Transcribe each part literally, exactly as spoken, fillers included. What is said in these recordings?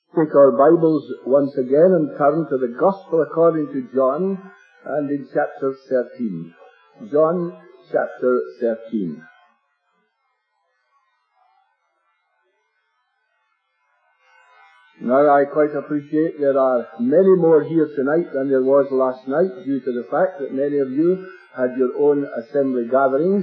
Take our Bibles once again and turn to the Gospel according to John, and in chapter thirteen. John chapter thirteen. Now, I quite appreciate there are many more here tonight than there was last night, due to the fact that many of you had your own assembly gatherings,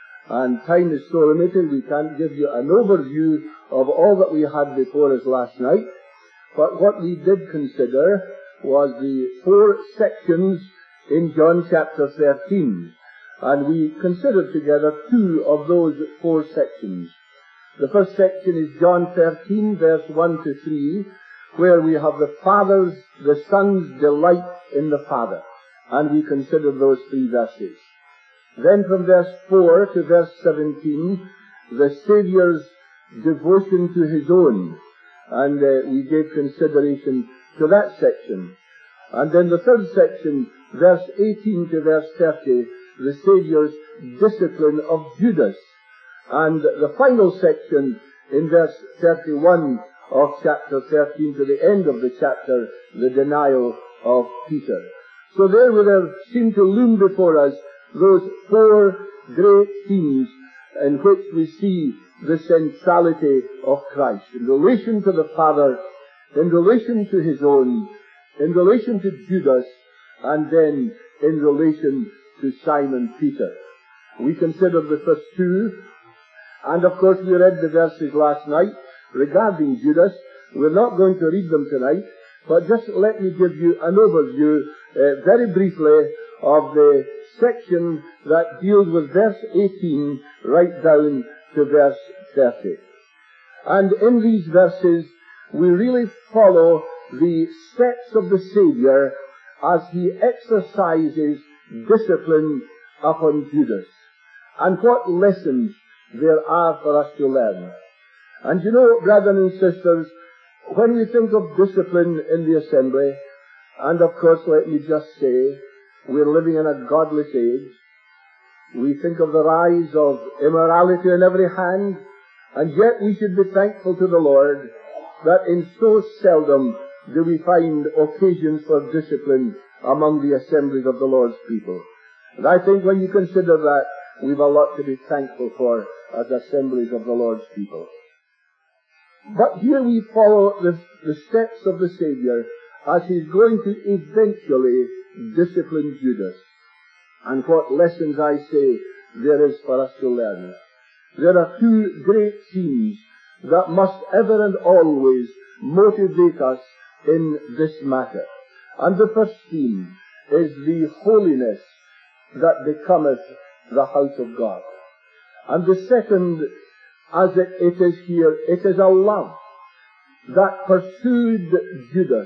and time is so limited we can't give you an overview of all that we had before us last night. But what we did consider was the four sections in John chapter thirteen, and we considered together two of those four sections. The first section is John thirteen, verse one to three, where we have the Father's, the Son's delight in the Father, and we considered those three verses. Then from verse four to verse seventeen, the Saviour's devotion to His own, and uh, we gave consideration to that section. And then the third section, verse eighteen to verse thirty, the Saviour's discipline of Judas. And the final section, in verse thirty-one of chapter thirteen to the end of the chapter, the denial of Peter. So there we there seem to loom before us those four great themes in which we see the centrality of Christ, in relation to the Father, in relation to His own, in relation to Judas, and then in relation to Simon Peter. We considered the first two, and of course we read the verses last night regarding Judas. We're not going to read them tonight, but just let me give you an overview, uh, very briefly, of the section that deals with verse eighteen right down to verse thirty. And in these verses, we really follow the steps of the Saviour as He exercises discipline upon Judas, and what lessons there are for us to learn. And you know, brethren and sisters, when we think of discipline in the assembly, and of course let me just say, we're living in a godless age. We think of the rise of immorality on every hand, and yet we should be thankful to the Lord that in so seldom do we find occasions for discipline among the assemblies of the Lord's people. And I think when you consider that, we've a lot to be thankful for as assemblies of the Lord's people. But here we follow the, the steps of the Saviour as He's going to eventually discipline Judas. And what lessons, I say, there is for us to learn. There are two great themes that must ever and always motivate us in this matter. And the first theme is the holiness that becometh the house of God. And the second, as it, it is here, it is a love that pursued Judas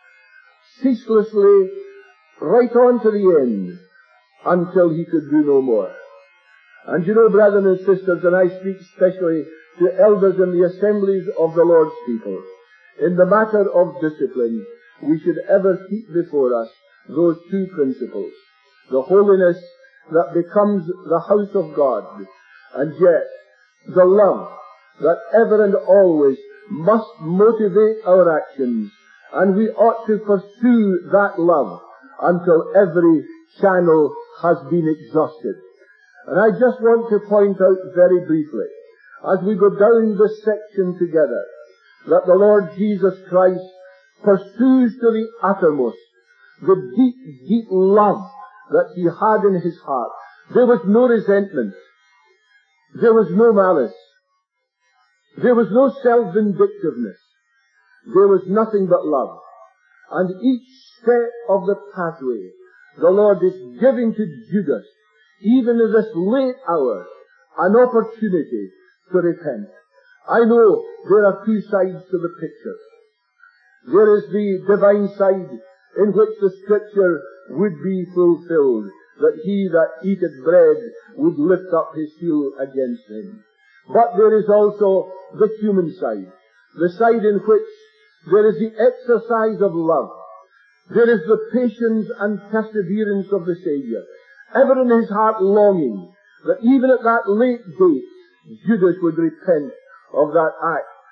ceaselessly right on to the end, until he could do no more. And you know, brethren and sisters, and I speak especially to elders in the assemblies of the Lord's people, in the matter of discipline, we should ever keep before us those two principles. The holiness that becomes the house of God, and yet the love that ever and always must motivate our actions, and we ought to pursue that love until every channel has been exhausted. And I just want to point out very briefly, as we go down this section together, that the Lord Jesus Christ pursues to the uttermost the deep, deep love that He had in His heart. There was no resentment. There was no malice. There was no self-vindictiveness. There was nothing but love. And each step of the pathway, the Lord is giving to Judas, even in this late hour, an opportunity to repent. I know there are two sides to the picture. There is the divine side in which the Scripture would be fulfilled, that he that eateth bread would lift up his heel against him. But there is also the human side, the side in which there is the exercise of love. There is the patience and perseverance of the Saviour, ever in His heart longing that even at that late date, Judas would repent of that act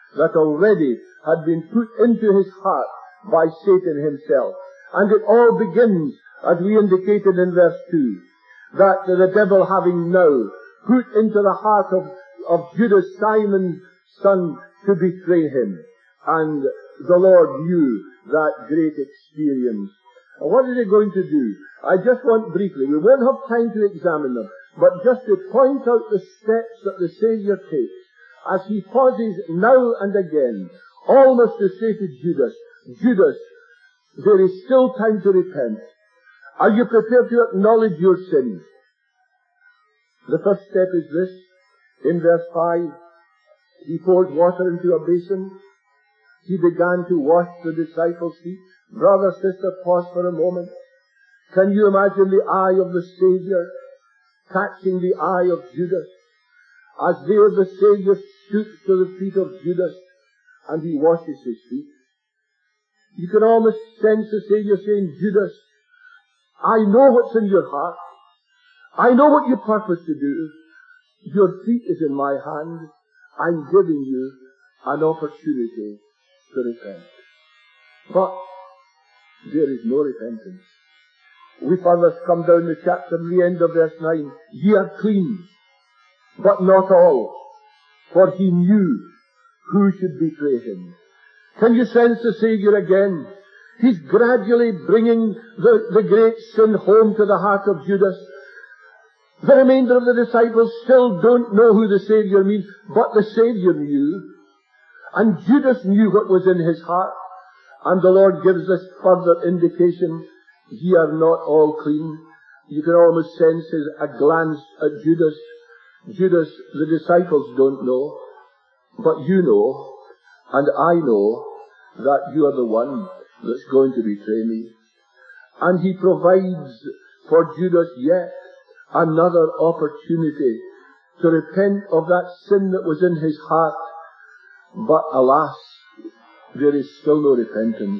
that already had been put into his heart by Satan himself. And it all begins, as we indicated in verse two, that the devil having now put into the heart of, of Judas, Simon's son, to betray him. And the Lord knew that great experience. And what is he going to do? I just want briefly, we won't have time to examine them, but just to point out the steps that the Saviour takes as he pauses now and again, almost to say to Judas, Judas, there is still time to repent. Are you prepared to acknowledge your sin? The first step is this. In verse five, he poured water into a basin. He began to wash the disciples' feet. Brother, sister, pause for a moment. Can you imagine the eye of the Saviour catching the eye of Judas? As there the Saviour stoops to the feet of Judas and he washes his feet. You can almost sense the Saviour saying, Judas, I know what's in your heart. I know what you purpose to do. Your feet is in my hand. I'm giving you an opportunity to repent. But there is no repentance. We further come down the chapter, the end of verse nine. Ye are clean, but not all, for he knew who should betray him. Can you sense the Saviour again? He's gradually bringing the, the great sin home to the heart of Judas. The remainder of the disciples still don't know who the Saviour means, but the Saviour knew. And Judas knew what was in his heart. And the Lord gives us further indication, ye are not all clean. You can almost sense his, a glance at Judas. Judas, the disciples don't know, but you know, and I know, that you are the one that's going to betray me. And he provides for Judas yet another opportunity to repent of that sin that was in his heart. But alas, there is still no repentance.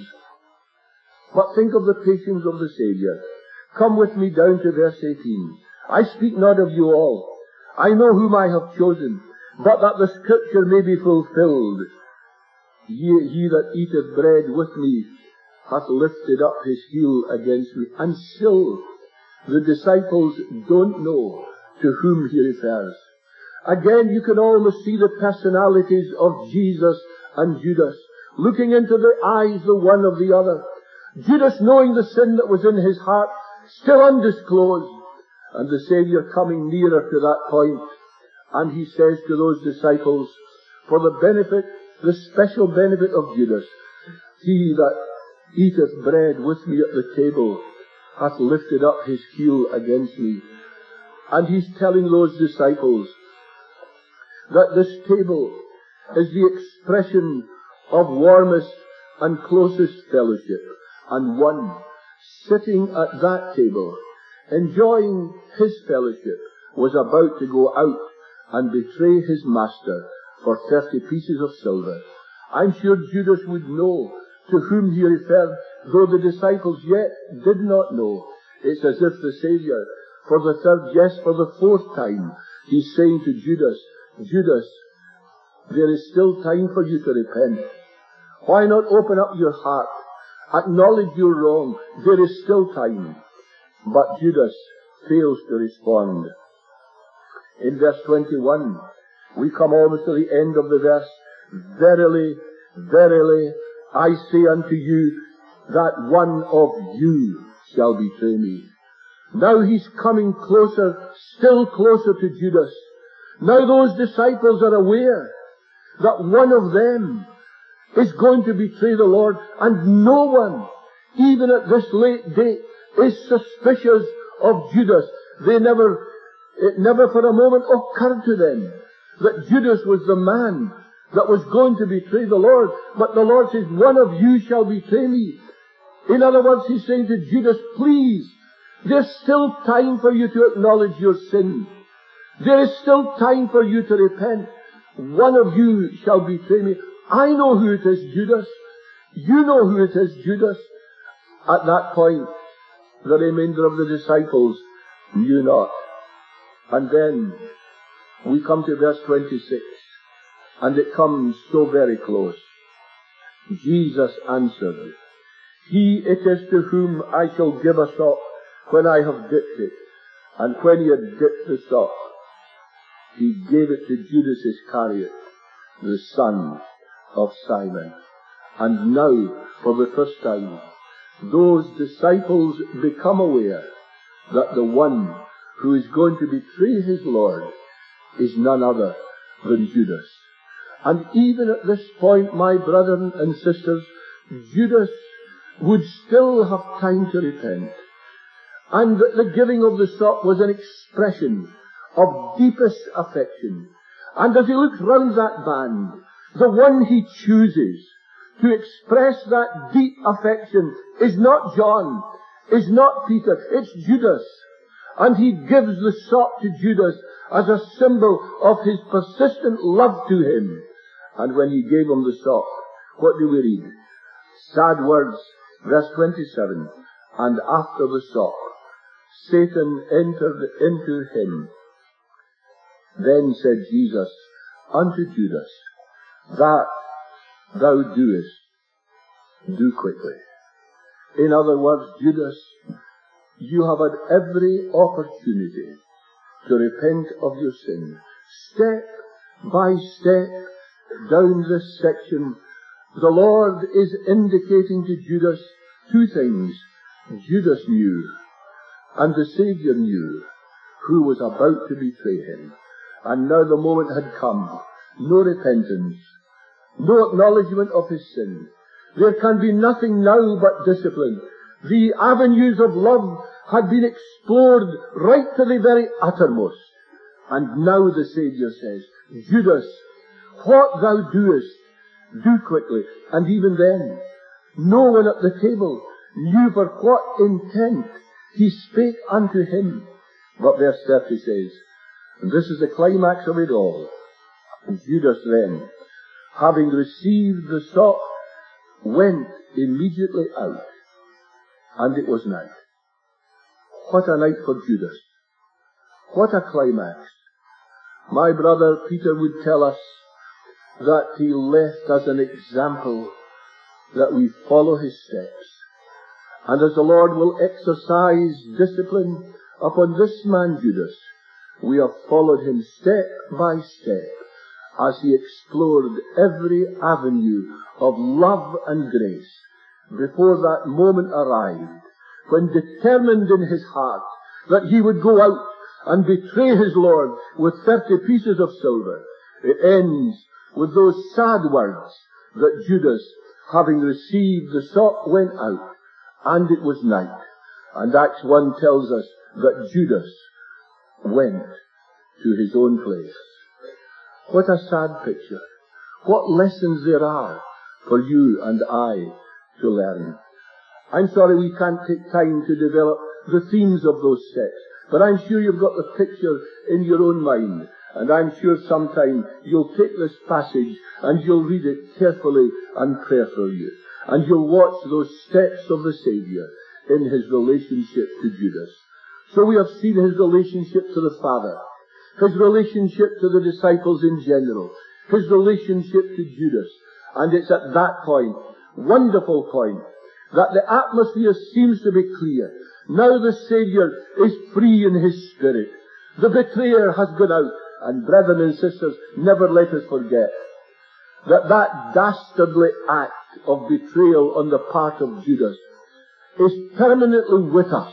But think of the patience of the Saviour. Come with me down to verse eighteen. I speak not of you all. I know whom I have chosen, but that the Scripture may be fulfilled. He, he that eateth bread with me hath lifted up his heel against me. And still, the disciples don't know to whom he refers. Again, you can almost see the personalities of Jesus and Judas, looking into the eyes the one of the other. Judas knowing the sin that was in his heart, still undisclosed, and the Saviour coming nearer to that point. And he says to those disciples, for the benefit, the special benefit of Judas, he that eateth bread with me at the table hath lifted up his heel against me. And he's telling those disciples that this table is the expression of warmest and closest fellowship. And one sitting at that table, enjoying his fellowship, was about to go out and betray his master for thirty pieces of silver. I'm sure Judas would know to whom he referred, though the disciples yet did not know. It's as if the Saviour, for the third, yes, for the fourth time, he's saying to Judas, Judas, there is still time for you to repent. Why not open up your heart? Acknowledge your wrong. There is still time. But Judas fails to respond. In verse twenty-one, we come almost to the end of the verse. Verily, verily, I say unto you, that one of you shall betray me. Now he's coming closer, still closer to Judas. Now those disciples are aware that one of them is going to betray the Lord, and no one, even at this late date, is suspicious of Judas. They never, it never for a moment occurred to them that Judas was the man that was going to betray the Lord. But the Lord says, one of you shall betray me. In other words, he's saying to Judas, please, there's still time for you to acknowledge your sin. There is still time for you to repent. One of you shall betray me. I know who it is, Judas. You know who it is, Judas. At that point, the remainder of the disciples knew not. And then we come to verse twenty-six. and it comes so very close. Jesus answered, He it is to whom I shall give a sop when I have dipped it. And when he had dipped the sop, he gave it to Judas Iscariot, the son of Simon. And now, for the first time, those disciples become aware that the one who is going to betray his Lord is none other than Judas. And even at this point, my brethren and sisters, Judas would still have time to repent. And the giving of the sop was an expression of deepest affection. And as he looks round that band, the one he chooses to express that deep affection is not John, is not Peter, it's Judas. And he gives the sop to Judas as a symbol of his persistent love to him. And when he gave him the sop, what do we read? Sad words, verse twenty-seven. And after the sop, Satan entered into him. Then said Jesus unto Judas, That thou doest, do quickly. In other words, Judas, you have had every opportunity to repent of your sin. Step by step down this section, the Lord is indicating to Judas two things. Judas knew, and the Saviour knew, who was about to betray him. And now the moment had come. No repentance, no acknowledgement of his sin. There can be nothing now but discipline. The avenues of love had been explored right to the very uttermost. And now the Saviour says, Judas, what thou doest, do quickly. And even then, no one at the table knew for what intent he spake unto him. But verse thirty says, and this is the climax of it all, Judas then, having received the sop, went immediately out, and it was night. What a night for Judas. What a climax. My brother Peter would tell us that he left as an example that we follow his steps. And as the Lord will exercise discipline upon this man Judas, we have followed him step by step as he explored every avenue of love and grace before that moment arrived, when determined in his heart that he would go out and betray his Lord with thirty pieces of silver. It ends with those sad words that Judas, having received the sop, went out, and it was night. And Acts one tells us that Judas went to his own place. What a sad picture. What lessons there are for you and I to learn. I'm sorry we can't take time to develop the themes of those steps, but I'm sure you've got the picture in your own mind, and I'm sure sometime you'll take this passage and you'll read it carefully and prayerfully, and you'll watch those steps of the Saviour in his relationship to Judas. So we have seen his relationship to the Father, his relationship to the disciples in general, his relationship to Judas. And it's at that point, wonderful point, that the atmosphere seems to be clear. Now the Saviour is free in his spirit. The betrayer has gone out. And brethren and sisters, never let us forget that that dastardly act of betrayal on the part of Judas is permanently with us.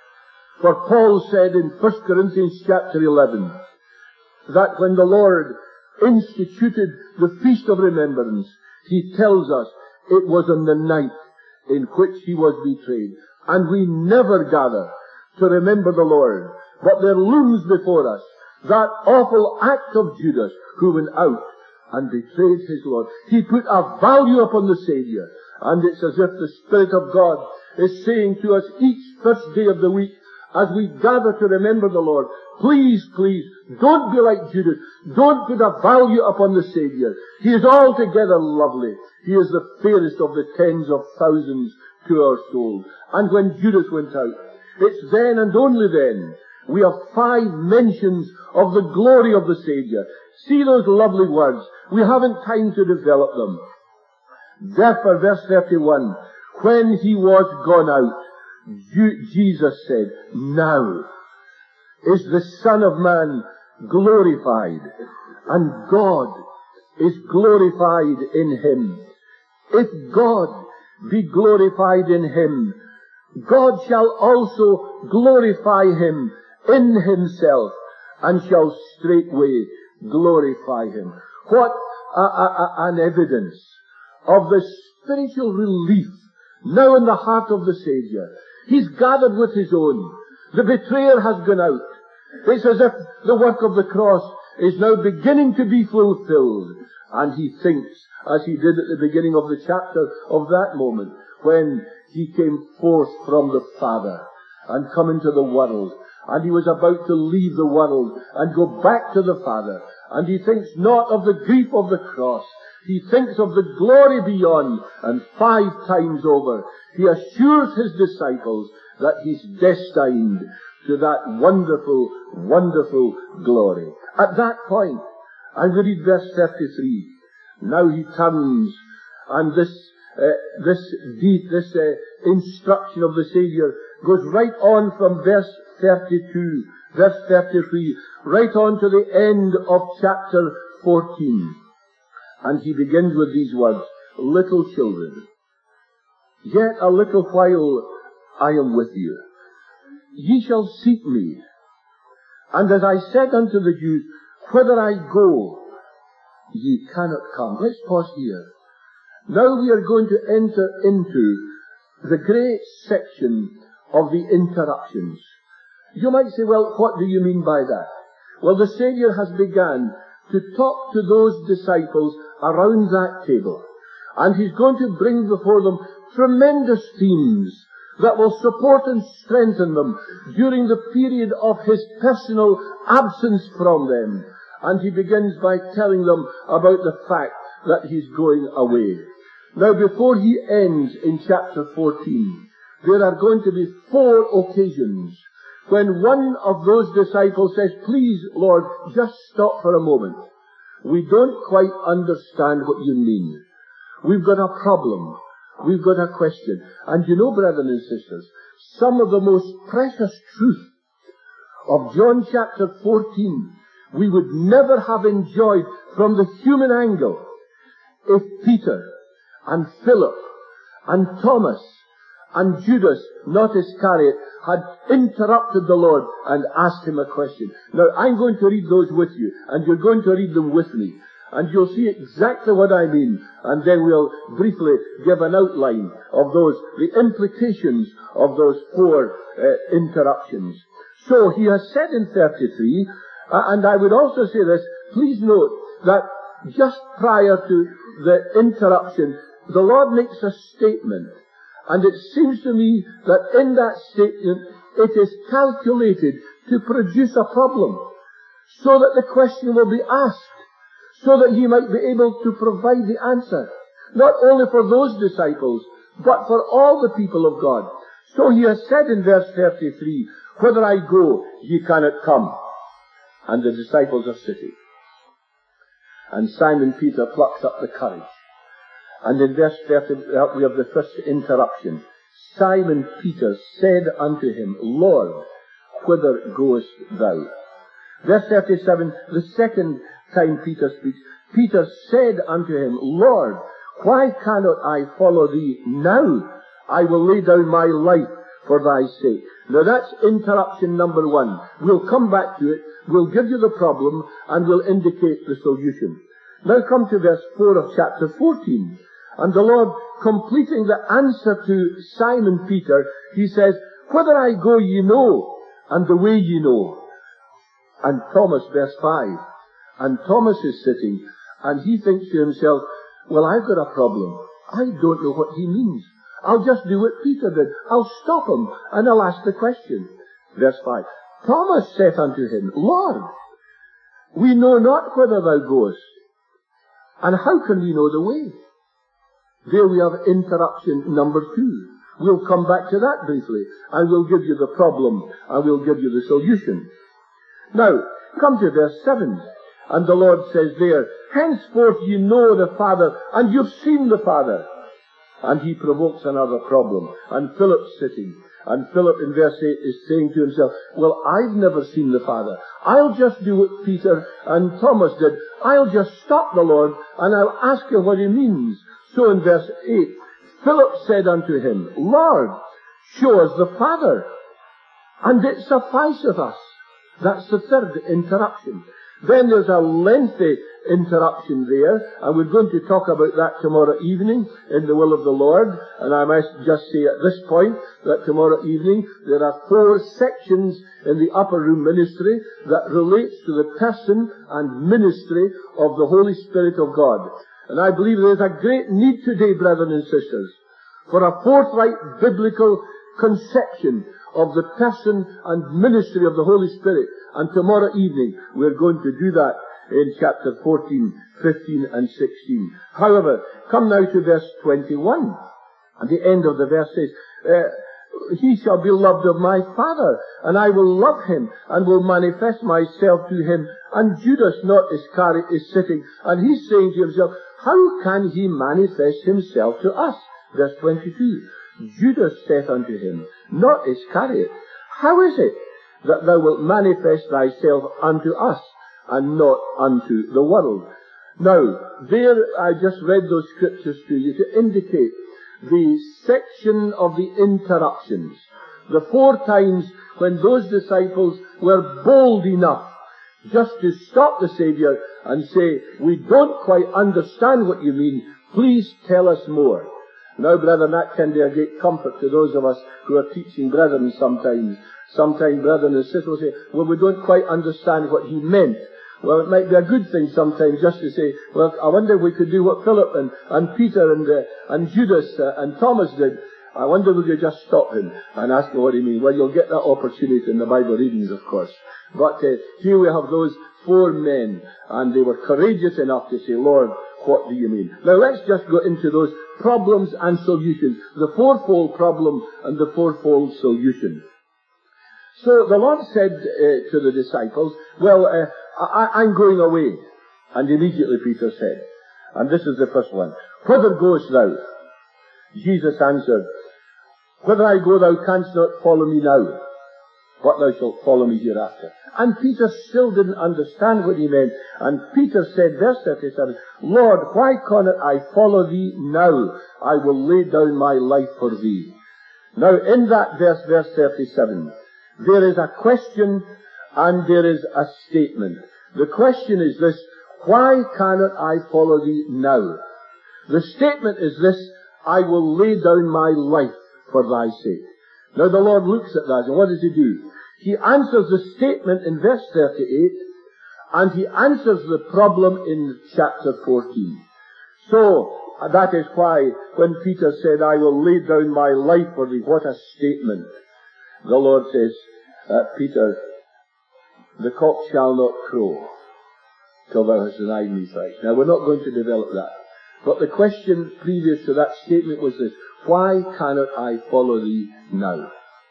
For Paul said in First Corinthians chapter eleven, that when the Lord instituted the Feast of Remembrance, he tells us it was on the night in which he was betrayed. And we never gather to remember the Lord, but there looms before us that awful act of Judas who went out and betrayed his Lord. He put a value upon the Saviour, and it's as if the Spirit of God is saying to us each first day of the week, as we gather to remember the Lord, please, please, don't be like Judas. Don't put a value upon the Saviour. He is altogether lovely. He is the fairest of the tens of thousands to our soul. And when Judas went out, it's then and only then we have five mentions of the glory of the Savior. See those lovely words. We haven't time to develop them. Therefore, verse thirty-one, when he was gone out, Jesus said, now is the Son of Man glorified, and God is glorified in him. If God be glorified in him, God shall also glorify him in himself, and shall straightway glorify him. What a, a, a, an evidence of the spiritual relief now in the heart of the Savior. He's gathered with his own. The betrayer has gone out. It's as if the work of the cross is now beginning to be fulfilled. And he thinks, as he did at the beginning of the chapter of that moment, when he came forth from the Father and come into the world, and he was about to leave the world and go back to the Father, and he thinks not of the grief of the cross, he thinks of the glory beyond, and five times over he assures his disciples that he's destined to that wonderful, wonderful glory. At that point, and we read verse thirty-three, now he turns, and this uh, this deed, this uh, instruction of the Savior goes right on from verse thirty-two, verse thirty-three, right on to the end of chapter fourteen. And he begins with these words, little children, yet a little while I am with you. Ye shall seek me. And as I said unto the Jews, whither I go, ye cannot come. Let's pause here. Now we are going to enter into the great section of the interruptions. You might say, well, what do you mean by that? Well, the Savior has begun to talk to those disciples around that table. And he's going to bring before them tremendous themes that will support and strengthen them during the period of his personal absence from them. And he begins by telling them about the fact that he's going away. Now, before he ends in chapter fourteen, there are going to be four occasions when one of those disciples says, please, Lord, just stop for a moment. We don't quite understand what you mean. We've got a problem. We've got a question. And you know, brethren and sisters, some of the most precious truth of John chapter fourteen we would never have enjoyed from the human angle if Peter and Philip and Thomas and Judas, not Iscariot, had interrupted the Lord and asked him a question. Now, I'm going to read those with you, and you're going to read them with me. And you'll see exactly what I mean, and then we'll briefly give an outline of those, the implications of those four uh, interruptions. So he has said in thirty-three, uh, and I would also say this, please note that just prior to the interruption, the Lord makes a statement, and it seems to me that in that statement it is calculated to produce a problem, so that the question will be asked, so that he might be able to provide the answer, not only for those disciples, but for all the people of God. So he has said in verse thirty-three, whither I go, ye cannot come. And the disciples are sitting. And Simon Peter plucks up the courage. And in verse thirty, we have the first interruption. Simon Peter said unto him, Lord, whither goest thou? Verse thirty-seven, the second time Peter speaks, Peter said unto him, Lord, why cannot I follow thee now? I will lay down my life for thy sake. Now that's interruption number one. We'll come back to it, we'll give you the problem, and we'll indicate the solution. Now come to verse four of chapter fourteen. And the Lord, completing the answer to Simon Peter, he says, whither I go ye know, and the way ye know. And Thomas, verse five, and Thomas is sitting, and he thinks to himself, well, I've got a problem. I don't know what he means. I'll just do what Peter did. I'll stop him, and I'll ask the question. Verse five, Thomas saith unto him, Lord, we know not whither thou goest, and how can we know the way? There we have interruption number two. We'll come back to that briefly, and we'll give you the problem, and we'll give you the solution. Now, come to verse seven, and the Lord says there, henceforth you know the Father, and you've seen the Father. And he provokes another problem, and Philip's sitting, and Philip in verse eight is saying to himself, well, I've never seen the Father. I'll just do what Peter and Thomas did. I'll just stop the Lord, and I'll ask you what he means. So in verse eight, Philip said unto him, Lord, show us the Father, and it sufficeth us. That's the third interruption. Then there's a lengthy interruption there, and we're going to talk about that tomorrow evening in the will of the Lord. And I must just say at this point that tomorrow evening there are four sections in the upper room ministry that relates to the person and ministry of the Holy Spirit of God. And I believe there's a great need today, brethren and sisters, for a forthright biblical conception of the person and ministry of the Holy Spirit. And tomorrow evening we're going to do that in chapter fourteen, fifteen and sixteen. However, come now to verse twenty-one. And the end of the verse says, uh, he shall be loved of my Father, and I will love him, and will manifest myself to him. And Judas, not Iscariot, is sitting, and he's saying to himself, how can he manifest himself to us? Verse twenty-two. Judas saith unto him, not Iscariot, how is it that thou wilt manifest thyself unto us, and not unto the world? Now, there I just read those scriptures to you to indicate the section of the interruptions. The four times when those disciples were bold enough just to stop the Saviour and say, we don't quite understand what you mean, please tell us more. Now, brethren, that can be a great comfort to those of us who are teaching brethren sometimes. Sometimes brethren and sisters will say, well, we don't quite understand what he meant. Well, it might be a good thing sometimes just to say, well, I wonder if we could do what Philip and, and Peter and, uh, and Judas uh, and Thomas did. I wonder if we could just stop him and ask him what he means. Well, you'll get that opportunity in the Bible readings, of course. But uh, here we have those four men, and they were courageous enough to say, Lord, what do you mean? Now let's just go into those problems and solutions. The fourfold problem and the fourfold solution. So the Lord said uh, to the disciples, well, uh, I, I'm going away. And immediately Peter said, and this is the first one, whither goest thou? Jesus answered, whither I go thou canst not follow me now, but thou shalt follow me hereafter. And Peter still didn't understand what he meant. And Peter said, verse thirty-seven, Lord, why cannot I follow thee now? I will lay down my life for thee. Now in that verse, verse thirty-seven, there is a question and there is a statement. The question is this, why cannot I follow thee now? The statement is this, I will lay down my life for thy sake. Now the Lord looks at that, and what does he do? He answers the statement in verse thirty-eight, and he answers the problem in chapter fourteen. So, that is why when Peter said, I will lay down my life for thee, what a statement. The Lord says, uh, Peter, the cock shall not crow till thou hast denied me thrice. Now we're not going to develop that. But the question previous to that statement was this, why cannot I follow thee now?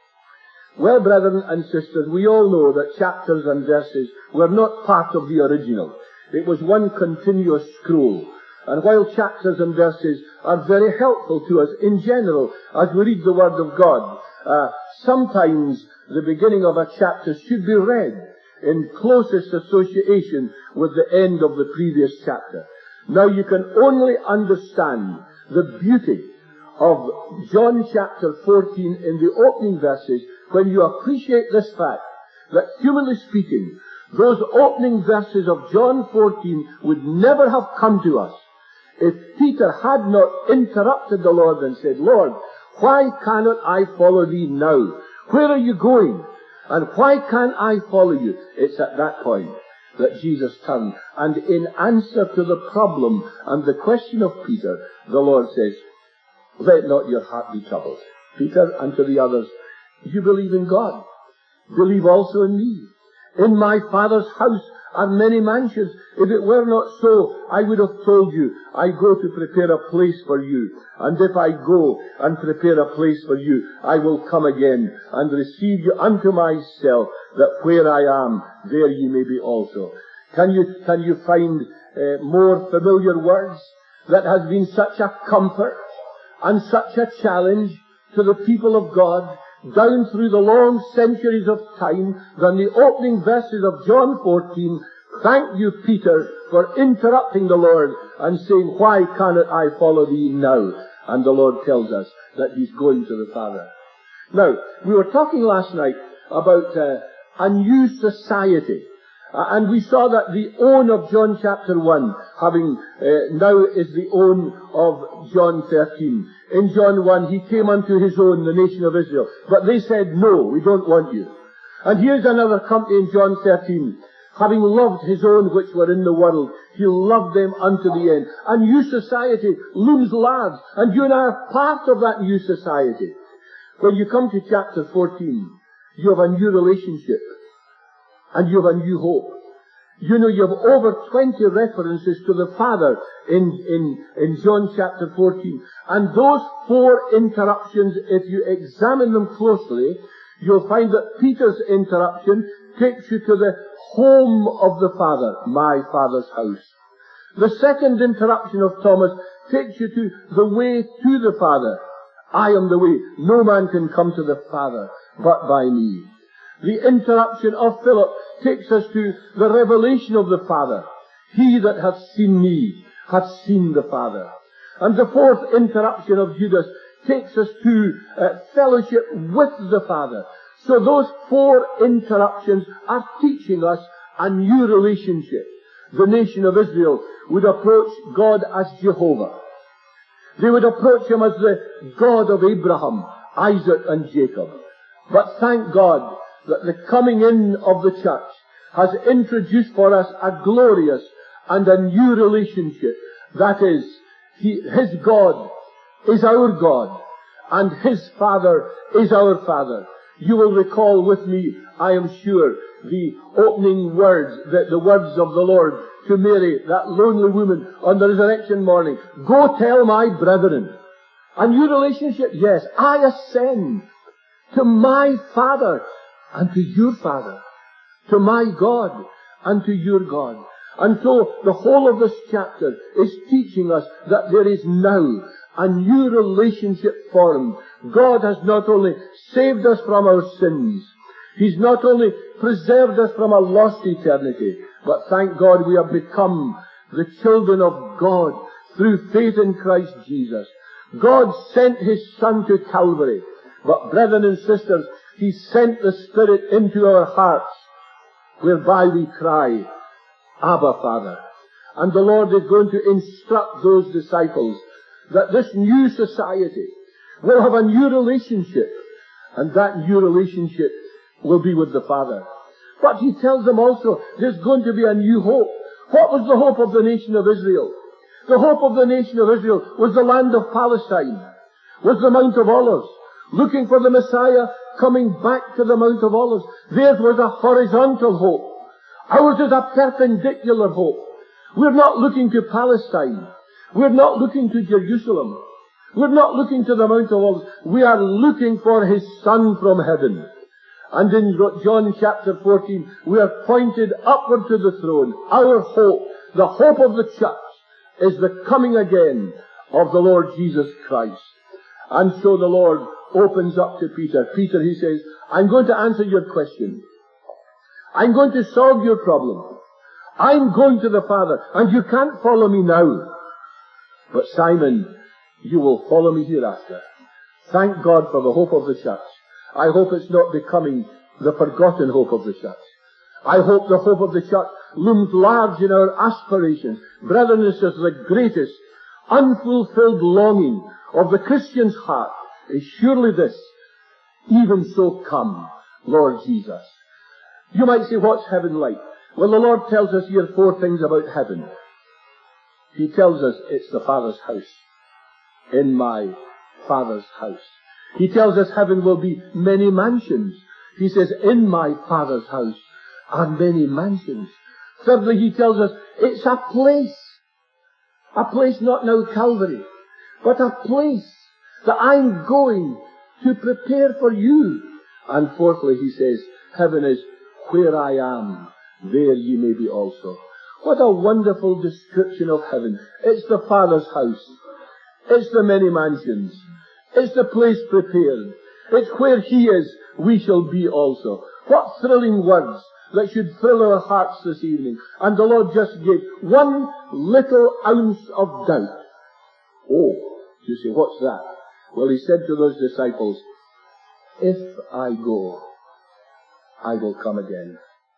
Well, brethren and sisters, we all know that chapters and verses were not part of the original. It was one continuous scroll. And while chapters and verses are very helpful to us in general as we read the Word of God, uh, sometimes the beginning of a chapter should be read in closest association with the end of the previous chapter. Now you can only understand the beauty of John chapter fourteen in the opening verses when you appreciate this fact that, humanly speaking, those opening verses of John fourteen would never have come to us if Peter had not interrupted the Lord and said, Lord, why cannot I follow thee now? Where are you going? And why can't I follow you? It's at that point that Jesus turned, and in answer to the problem and the question of Peter, the Lord says, let not your heart be troubled. Peter, and to the others, you believe in God. Believe also in me. In my Father's house are many mansions. If it were not so, I would have told you, I go to prepare a place for you. And if I go and prepare a place for you, I will come again and receive you unto myself, that where I am, there ye may be also. Can you, can you find uh, more familiar words that has been such a comfort and such a challenge to the people of God down through the long centuries of time than the opening verses of John fourteen? Thank you, Peter, for interrupting the Lord and saying, why cannot I follow thee now? And the Lord tells us that he's going to the Father. Now, we were talking last night about uh, a new society. Uh, and we saw that the own of John chapter one, having uh, now is the own of John thirteen. In John one, he came unto his own, the nation of Israel. But they said, no, we don't want you. And here's another company in John thirteen. Having loved his own which were in the world, he loved them unto the end. A new society looms large, and you and I are part of that new society. When you come to chapter fourteen, you have a new relationship, and you have a new hope. You know, you have over twenty references to the Father in, in, in John chapter fourteen. And those four interruptions, if you examine them closely, you'll find that Peter's interruption takes you to the home of the Father, my Father's house. The second interruption of Thomas takes you to the way to the Father. I am the way. No man can come to the Father but by me. The interruption of Philip takes us to the revelation of the Father. He that hath seen me hath seen the Father. And the fourth interruption of Judas takes us to uh, fellowship with the Father. So those four interruptions are teaching us a new relationship. The nation of Israel would approach God as Jehovah. They would approach him as the God of Abraham, Isaac, and Jacob. But thank God that the coming in of the church has introduced for us a glorious and a new relationship. That is, he, his God is our God, and his Father is our Father. You will recall with me, I am sure, the opening words, the, the words of the Lord to Mary, that lonely woman on the resurrection morning. Go tell my brethren. A new relationship, yes. I ascend to my Father and to your Father, to my God and to your God. And so the whole of this chapter is teaching us that there is now a new relationship formed. God has not only saved us from our sins, he's not only preserved us from a lost eternity, but thank God we have become the children of God through faith in Christ Jesus. God sent his Son to Calvary, but brethren and sisters, he sent the Spirit into our hearts, whereby we cry, Abba, Father. And the Lord is going to instruct those disciples that this new society will have a new relationship, and that new relationship will be with the Father. But he tells them also there's going to be a new hope. What was the hope of the nation of Israel? The hope of the nation of Israel was the land of Palestine, was the Mount of Olives, looking for the Messiah coming back to the Mount of Olives. Theirs was a horizontal hope. Ours is a perpendicular hope. We're not looking to Palestine. We're not looking to Jerusalem. We're not looking to the Mount of Olives. We are looking for his Son from heaven. And in John chapter fourteen, we are pointed upward to the throne. Our hope, the hope of the church, is the coming again of the Lord Jesus Christ. And so the Lord opens up to Peter. Peter, he says, I'm going to answer your question. I'm going to solve your problem. I'm going to the Father, and you can't follow me now. But Simon, you will follow me hereafter. Thank God for the hope of the church. I hope it's not becoming the forgotten hope of the church. I hope the hope of the church looms large in our aspirations. Brethren and sisters, the greatest unfulfilled longing of the Christian's heart is surely this: even so come, Lord Jesus. You might say, what's heaven like? Well, the Lord tells us here four things about heaven. He tells us it's the Father's house. In my Father's house. He tells us heaven will be many mansions. He says, in my Father's house are many mansions. Thirdly, he tells us it's a place. A place not now Calvary, but a place that I'm going to prepare for you. And fourthly, he says, heaven is where I am, there ye may be also. What a wonderful description of heaven. It's the Father's house. It's the many mansions. It's the place prepared. It's where he is, we shall be also. What thrilling words that should thrill our hearts this evening. And the Lord just gave one little ounce of doubt. Oh, you say, what's that? Well, he said to those disciples, if I go, I will come again.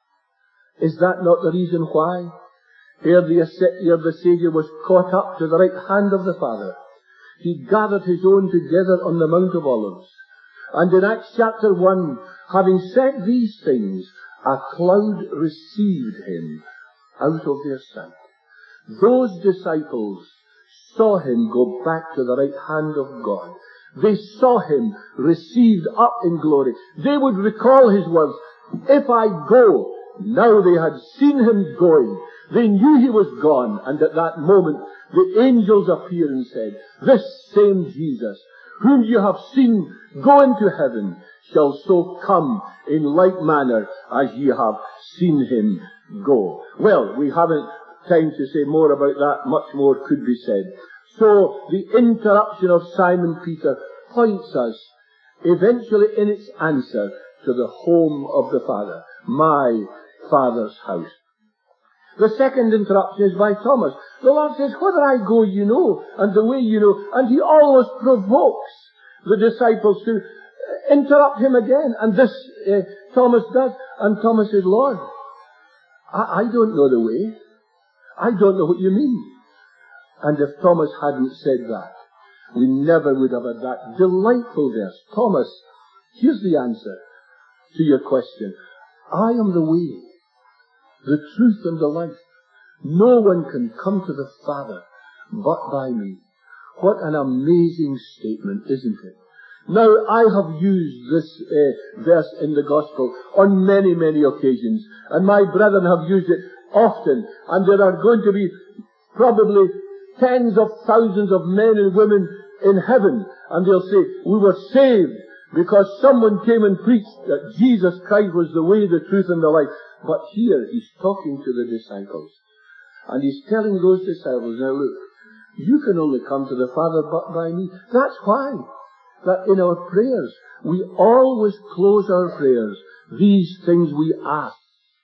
Is that not the reason why? Ere the, ere the Saviour was caught up to the right hand of the Father, he gathered his own together on the Mount of Olives. And in Acts chapter one, having said these things, a cloud received him out of their sight. Those disciples saw him go back to the right hand of God. They saw him received up in glory. They would recall his words, if I go. Now they had seen him going. They knew he was gone. And at that moment, the angels appeared and said, this same Jesus, whom you have seen go into heaven, shall so come in like manner as ye have seen him go. Well, we haven't time to say more about that. Much more could be said. So the interruption of Simon Peter points us eventually in its answer to the home of the Father, my Father's house. The second interruption is by Thomas. The Lord says, whither I go you know, and the way you know, and he always provokes the disciples to interrupt him again. And this uh, Thomas does. And Thomas says, Lord, I, I don't know the way. I don't know what you mean. And if Thomas hadn't said that, we never would have had that delightful verse. Thomas, here's the answer to your question. I am the way, the truth and the life. No one can come to the Father but by me. What an amazing statement, isn't it? Now, I have used this uh, verse in the Gospel on many, many occasions, and my brethren have used it often, and there are going to be probably tens of thousands of men and women in heaven, and they'll say, we were saved because someone came and preached that Jesus Christ was the way, the truth, and the life. But here, he's talking to the disciples, and he's telling those disciples, now look, you can only come to the Father but by me. That's why that in our prayers, we always close our prayers, these things we ask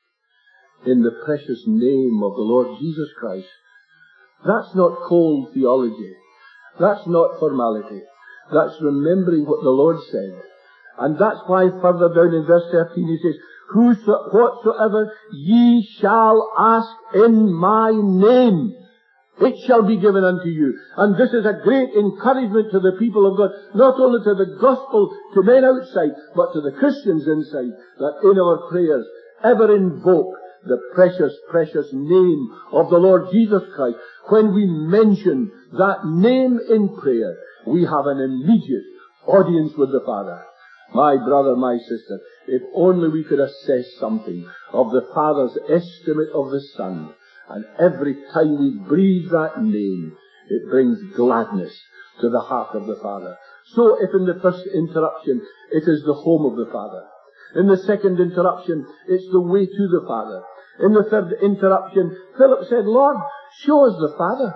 in the precious name of the Lord Jesus Christ. That's not cold theology. That's not formality. That's remembering what the Lord said. And that's why further down in verse thirteen he says, Whoso, whatsoever ye shall ask in my name, it shall be given unto you. And this is a great encouragement to the people of God, not only to the gospel, to men outside, but to the Christians inside, that in our prayers ever invoke the precious, precious name of the Lord Jesus Christ. When we mention that name in prayer, we have an immediate audience with the Father. My brother, my sister, if only we could assess something of the Father's estimate of the Son, and every time we breathe that name, it brings gladness to the heart of the Father. So if in the first interruption, it is the home of the Father. In the second interruption, it's the way to the Father. In the third interruption, Philip said, Lord, show us the Father.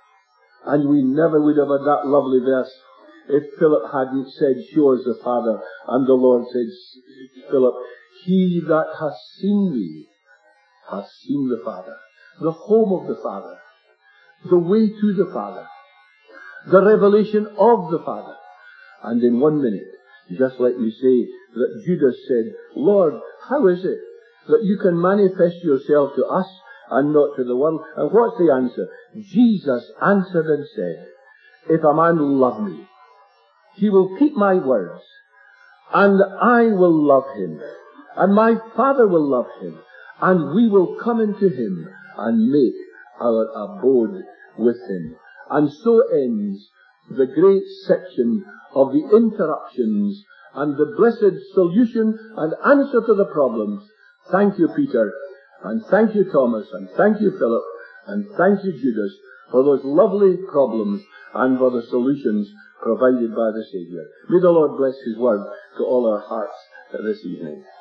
And we never would have had that lovely verse if Philip hadn't said, show us the Father. And the Lord said, Philip, he that hath seen me hath seen the Father. The home of the Father. The way to the Father. The revelation of the Father. And in one minute, just like we say that Judas said, Lord, how is it that you can manifest yourself to us and not to the world? And what's the answer? Jesus answered and said, if a man love me, he will keep my words, and I will love him, and my Father will love him, and we will come into him and make our abode with him. And so ends the great section of the interruptions and the blessed solution and answer to the problems. Thank you, Peter. And thank you, Thomas, and thank you, Philip, and thank you, Judas, for those lovely problems and for the solutions provided by the Saviour. May the Lord bless His word to all our hearts this evening.